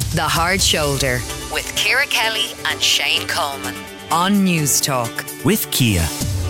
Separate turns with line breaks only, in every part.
The Hard Shoulder with Ciara Kelly and Shane Coleman on News Talk.
With Kia.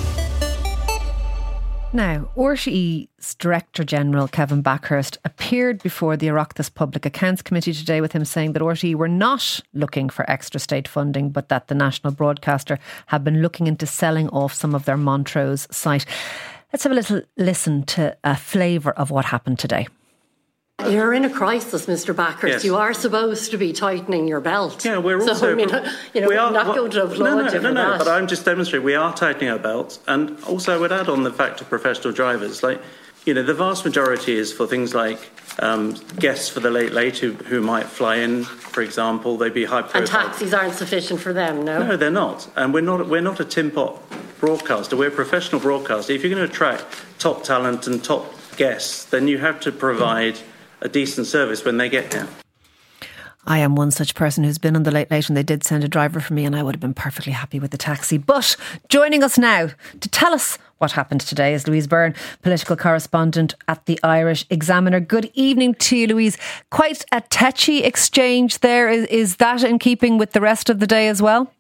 Now, RTE's Director General Kevin Bakhurst appeared before the Oireachtas Public Accounts Committee today with him saying that RTE were not looking for extra state funding, but that the national broadcaster had been looking into selling off some of their Montrose site. Let's have a little listen to a flavour of what happened today.
You're in a crisis, Mr. Bakhurst. Yes. You are supposed to be tightening your belt.
Yeah, we're also...
So, we're not going to applaud you for that.
But I'm just demonstrating we are tightening our belts. And also I would add on the fact of professional drivers. The vast majority is for things like guests for the late who might fly in, for example. They'd be high profile.
And taxis aren't sufficient for them, no?
No, they're not. And we're not a tin pot broadcaster. We're a professional broadcaster. If you're going to attract top talent and top guests, then you have to provide a decent service when they get here.
I am one such person who's been on the Late Late, and they did send a driver for me and I would have been perfectly happy with the taxi. But joining us now to tell us what happened today is Louise Byrne, political correspondent at the Irish Examiner. Good evening to you, Louise. Quite a tetchy exchange there. Is that in keeping with the rest of the day as well?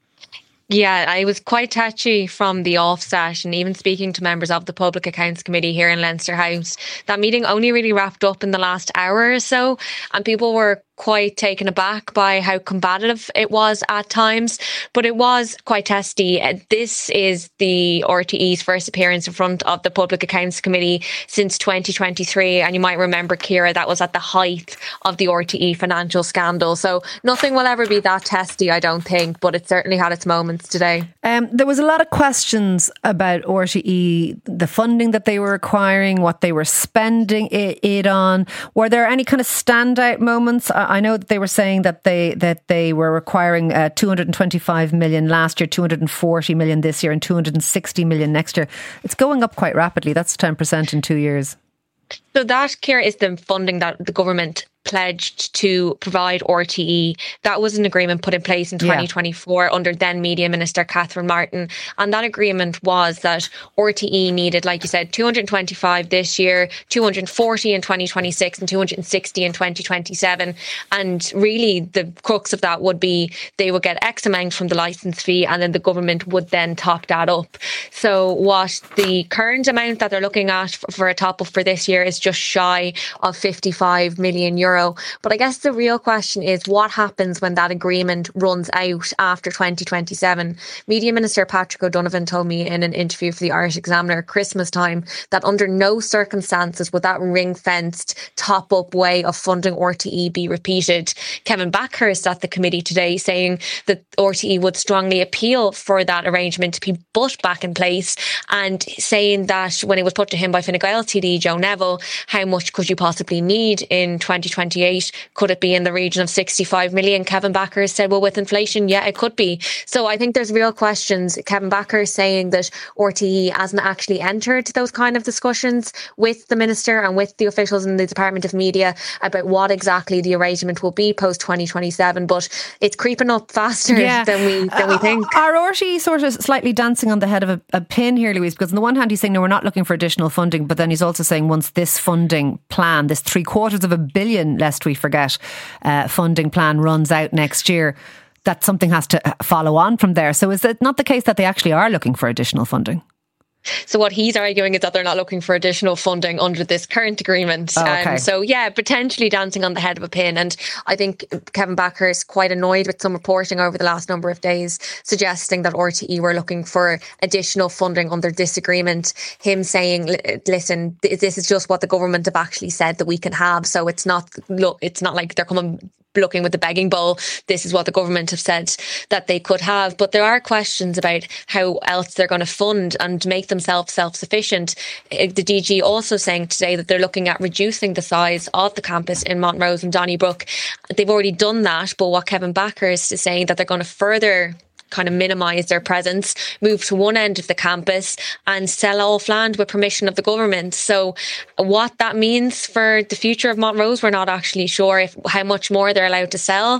Yeah, I was quite touchy from the offset, and even speaking to members of the Public Accounts Committee here in Leinster House. That meeting only really wrapped up in the last hour or so, and people were quite taken aback by how combative it was at times, but it was quite testy. This is the RTE's first appearance in front of the Public Accounts Committee since 2023, and you might remember, Ciara, that was at the height of the RTE financial scandal. So nothing will ever be that testy, I don't think, but it certainly had its moments today.
There was a lot of questions about RTE, the funding that they were acquiring, what they were spending it on. Were there any kind of standout moments? I know that they were saying that they were requiring 225 million last year, 240 million this year and 260 million next year. It's going up quite rapidly. That's 10% in 2 years.
So that, Ciara, is the funding that the government pledged to provide RTE. That was an agreement put in place in 2024 under then Media Minister Catherine Martin. And that agreement was that RTE needed, like you said, 225 this year, 240 in 2026 and 260 in 2027. And really the crux of that would be they would get X amount from the licence fee and then the government would then top that up. So what the current amount that they're looking at for a top up for this year is just shy of 55 million euro. But I guess the real question is what happens when that agreement runs out after 2027? Media Minister Patrick O'Donovan told me in an interview for the Irish Examiner at Christmas time that under no circumstances would that ring-fenced top-up way of funding RTE be repeated. Kevin Bakhurst at the committee today saying that RTE would strongly appeal for that arrangement to be put back in place, and saying that when it was put to him by Fine Gael TD Joe Neville, how much could you possibly need in 2028? Could it be in the region of 65 million? Kevin Bakhurst said, well, with inflation, yeah, it could be. So I think there's real questions. Kevin Bakhurst saying that RTE hasn't actually entered those kind of discussions with the Minister and with the officials in the Department of Media about what exactly the arrangement will be post 2027. But it's creeping up faster than we think.
Are RTE sort of slightly dancing on the head of a pin here, Louise? Because on the one hand, he's saying, no, we're not looking for additional funding. But then he's also saying once this funding plan, this $750 million, lest we forget, funding plan runs out next year, that something has to follow on from there. So is it not the case that they actually are looking for additional funding?
So what he's arguing is that they're not looking for additional funding under this current agreement. Potentially dancing on the head of a pin. And I think Kevin Bakhurst quite annoyed with some reporting over the last number of days suggesting that RTE were looking for additional funding under this agreement. Him saying, listen, this is just what the government have actually said that we can have. So it's not like they're coming looking with the begging bowl. This is what the government have said that they could have. But there are questions about how else they're going to fund and make themselves self-sufficient. The DG also saying today that they're looking at reducing the size of the campus in Montrose and Donnybrook. They've already done that, but what Kevin Bakhurst is saying that they're going to further kind of minimise their presence, move to one end of the campus and sell off land with permission of the government. So what that means for the future of Montrose, we're not actually sure how much more they're allowed to sell.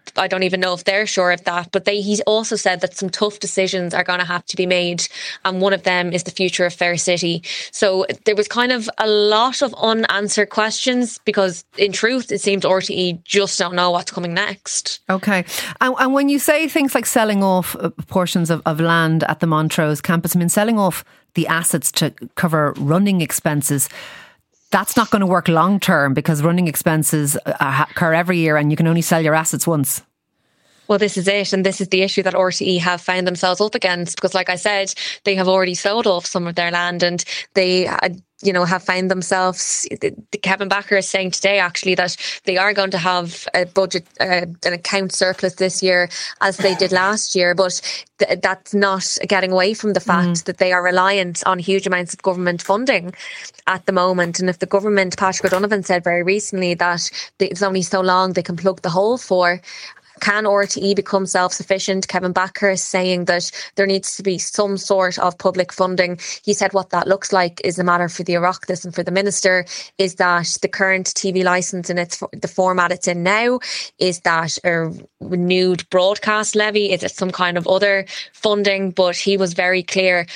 I don't even know if they're sure of that, but he's also said that some tough decisions are going to have to be made, and one of them is the future of Fair City. So there was kind of a lot of unanswered questions, because in truth it seems RTE just don't know what's coming next.
Okay. And when you say things like selling off portions of land at the Montrose campus, I mean, selling off the assets to cover running expenses, that's not going to work long term, because running expenses occur every year and you can only sell your assets once.
Well, this is it. And this is the issue that RTE have found themselves up against, because like I said, they have already sold off some of their land, and they have found themselves, Kevin Backer is saying today actually that they are going to have a budget, an account surplus this year as they did last year, but that's not getting away from the fact that they are reliant on huge amounts of government funding at the moment. And if the government, Patrick O'Donovan said very recently that it's only so long they can plug the hole for. Can RTE become self-sufficient? Kevin Backer is saying that there needs to be some sort of public funding. He said what that looks like is a matter for the Oireachtas and for the Minister. Is that the current TV licence in the format it's in now? Is that a renewed broadcast levy? Is it some kind of other funding? But he was very clear,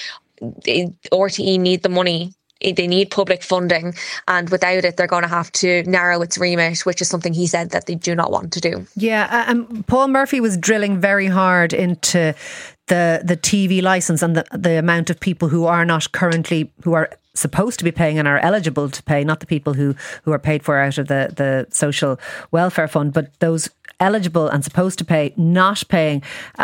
RTE need the money. They need public funding, and without it, they're going to have to narrow its remit, which is something he said that they do not want to do.
Yeah, and Paul Murphy was drilling very hard into the TV licence and the amount of people who are not currently, who are supposed to be paying and are eligible to pay, not the people who are paid for out of the social welfare fund, but those eligible and supposed to pay, not paying.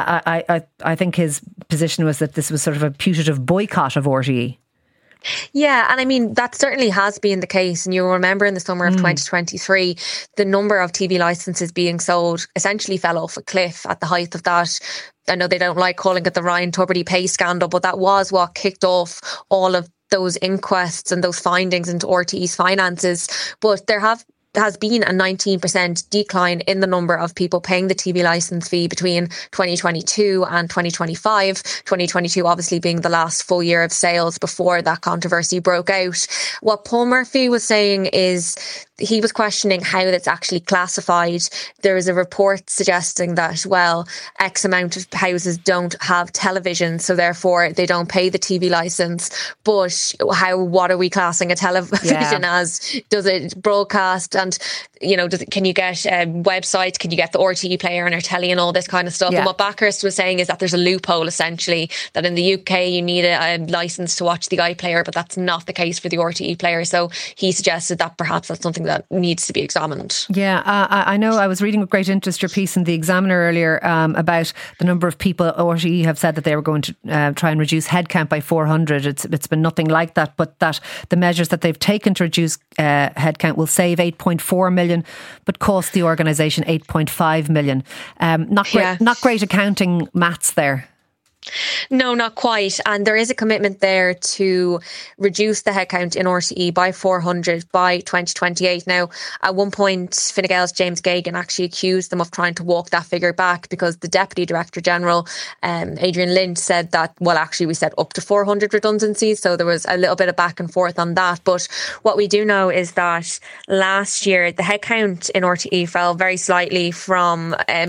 I think his position was that this was sort of a putative boycott of RTE.
Yeah, and I mean, that certainly has been the case. And you'll remember in the summer of 2023, the number of TV licences being sold essentially fell off a cliff at the height of that. I know they don't like calling it the Ryan Tubridy pay scandal, but that was what kicked off all of those inquests and those findings into RTE's finances. But there has been a 19% decline in the number of people paying the TV licence fee between 2022 and 2025. 2022 obviously being the last full year of sales before that controversy broke out. What Paul Murphy was saying is he was questioning how that's actually classified. There is a report suggesting that, well, X amount of houses don't have television, so therefore they don't pay the TV licence. But what are we classing a television as? Does it broadcast? And, can you get a website? Can you get the RTE player on your telly and all this kind of stuff? Yeah. And what Backhurst was saying is that there's a loophole, essentially, that in the UK you need a licence to watch the iPlayer, but that's not the case for the RTE player. So he suggested that perhaps that's something that needs to be examined.
Yeah, I know I was reading with great interest your piece in The Examiner earlier about the number of people. RTE have said that they were going to try and reduce headcount by 400. It's been nothing like that, but that the measures that they've taken to reduce headcount will save 8.4 million but cost the organisation 8.5 million. Not great accounting maths there.
No, not quite. And there is a commitment there to reduce the headcount in RTE by 400 by 2028. Now, at one point, Fine Gael's James Geoghegan actually accused them of trying to walk that figure back, because the Deputy Director General, Adrian Lynch, said that, well, actually we said up to 400 redundancies. So there was a little bit of back and forth on that. But what we do know is that last year, the headcount in RTE fell very slightly from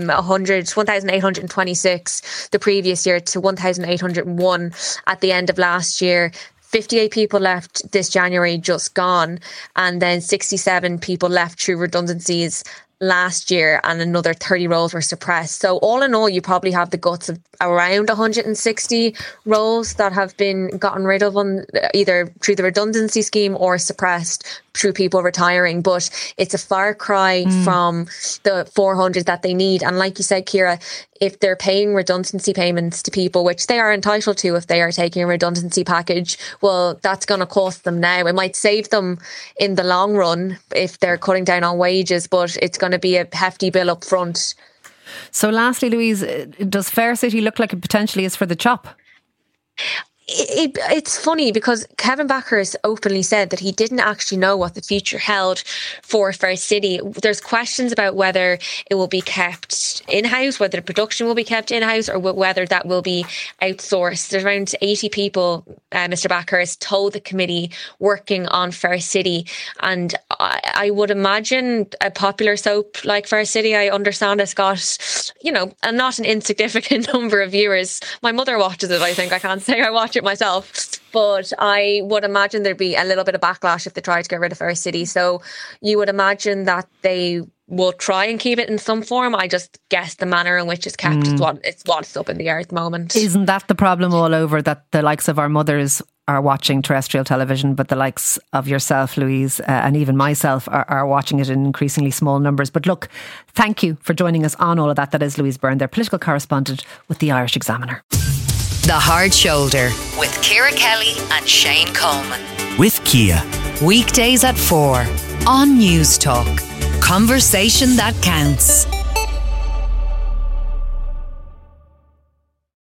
1,826 the previous year to 1,801 at the end of last year. 58 people left this January just gone, and then 67 people left through redundancies last year, and another 30 roles were suppressed. So all in all, you probably have the guts of around 160 roles that have been gotten rid of on either through the redundancy scheme or suppressed through people retiring. But it's a far cry from the 400 that they need. And like you said, Ciara, if they're paying redundancy payments to people, which they are entitled to if they are taking a redundancy package, well, that's going to cost them now. It might save them in the long run if they're cutting down on wages, but it's going to be a hefty bill up front.
So lastly, Louise, does Fair City look like it potentially is for the chop?
It's funny because Kevin Bakhurst openly said that he didn't actually know what the future held for Fair City. There's questions about whether it will be kept in-house, whether the production will be kept in-house, or whether that will be outsourced. There's around 80 people, Mr. Bakhurst told the committee, working on Fair City. And I would imagine a popular soap like Fair City, I understand it's got, not an insignificant number of viewers. My mother watches it, I think. I can't say I watch it myself, but I would imagine there'd be a little bit of backlash if they tried to get rid of Fair City. So you would imagine that they will try and keep it in some form. I just guess the manner in which it's kept is what's up in the air at the moment.
Isn't that the problem all over, that the likes of our mothers are watching terrestrial television, but the likes of yourself, Louise, and even myself are watching it in increasingly small numbers? But look, thank you for joining us on all of that. That is Louise Byrne, their political correspondent with the Irish Examiner.
The Hard Shoulder with Ciara Kelly and Shane Coleman.
With Kia.
Weekdays at 4 on News Talk. Conversation that counts.